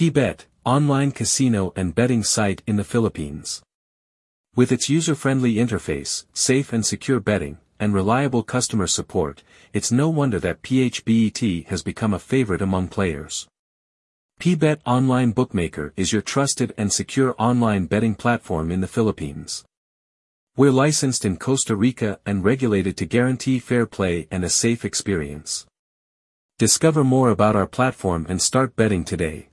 PBet, online casino and betting site in the Philippines. With its user-friendly interface, safe and secure betting, and reliable customer support, it's no wonder that PHBET has become a favorite among players. PBet Online Bookmaker is your trusted and secure online betting platform in the Philippines. We're licensed in Costa Rica and regulated to guarantee fair play and a safe experience. Discover more about our platform and start betting today.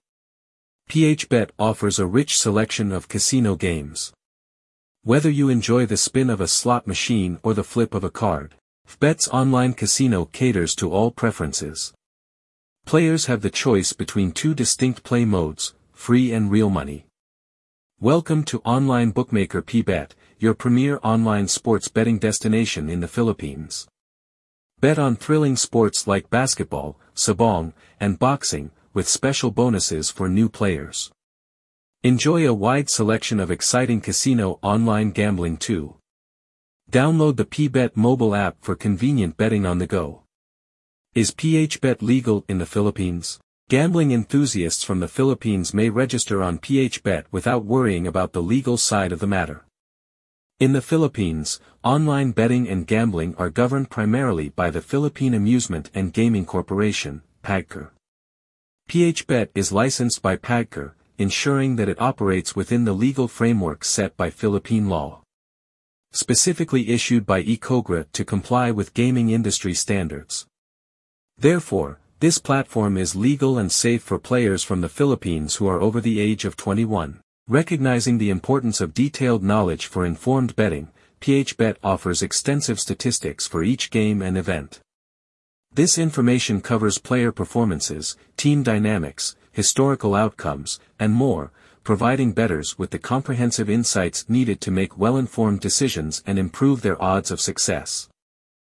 PHBet offers a rich selection of casino games. Whether you enjoy the spin of a slot machine or the flip of a card, PBet's online casino caters to all preferences. Players have the choice between two distinct play modes, free and real money. Welcome to Online Bookmaker PBet, your premier online sports betting destination in the Philippines. Bet on thrilling sports like basketball, sabong, and boxing, with special bonuses for new players. Enjoy a wide selection of exciting casino online gambling too. Download the PBet mobile app for convenient betting on the go. Is PHBet legal in the Philippines? Gambling enthusiasts from the Philippines may register on PHBet without worrying about the legal side of the matter. In the Philippines, online betting and gambling are governed primarily by the Philippine Amusement and Gaming Corporation, PAGCOR. PHBet is licensed by PAGCOR, ensuring that it operates within the legal framework set by Philippine law. Specifically issued by ICOGRA to comply with gaming industry standards. Therefore, this platform is legal and safe for players from the Philippines who are over the age of 21. Recognizing the importance of detailed knowledge for informed betting, PHBet offers extensive statistics for each game and event. This information covers player performances, team dynamics, historical outcomes, and more, providing bettors with the comprehensive insights needed to make well-informed decisions and improve their odds of success.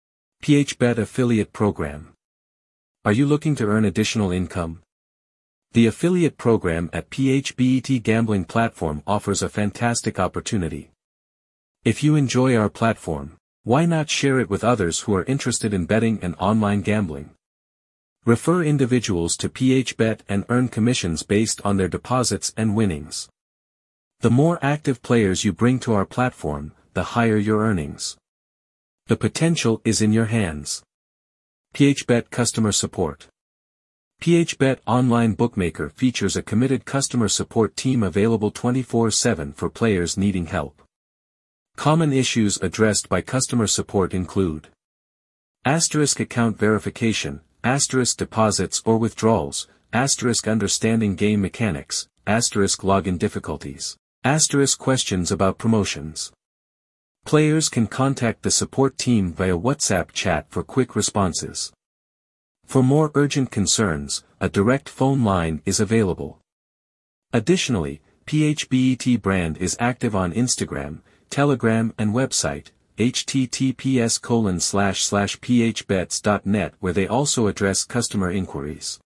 PHBet Affiliate Program. Are you looking to earn additional income? The affiliate program at PHBET Gambling Platform offers a fantastic opportunity. If you enjoy our platform, why not share it with others who are interested in betting and online gambling? Refer individuals to PHBet and earn commissions based on their deposits and winnings. The more active players you bring to our platform, the higher your earnings. The potential is in your hands. PHBet Customer Support. PHBet Online Bookmaker features a committed customer support team available 24/7 for players needing help. Common issues addressed by customer support include *account verification, *deposits or withdrawals, *understanding game mechanics, *login difficulties, *questions about promotions. Players can contact the support team via WhatsApp chat for quick responses. For more urgent concerns, a direct phone line is available. Additionally, PHBET brand is active on Instagram, Telegram and website, https://phbets.net, where they also address customer inquiries.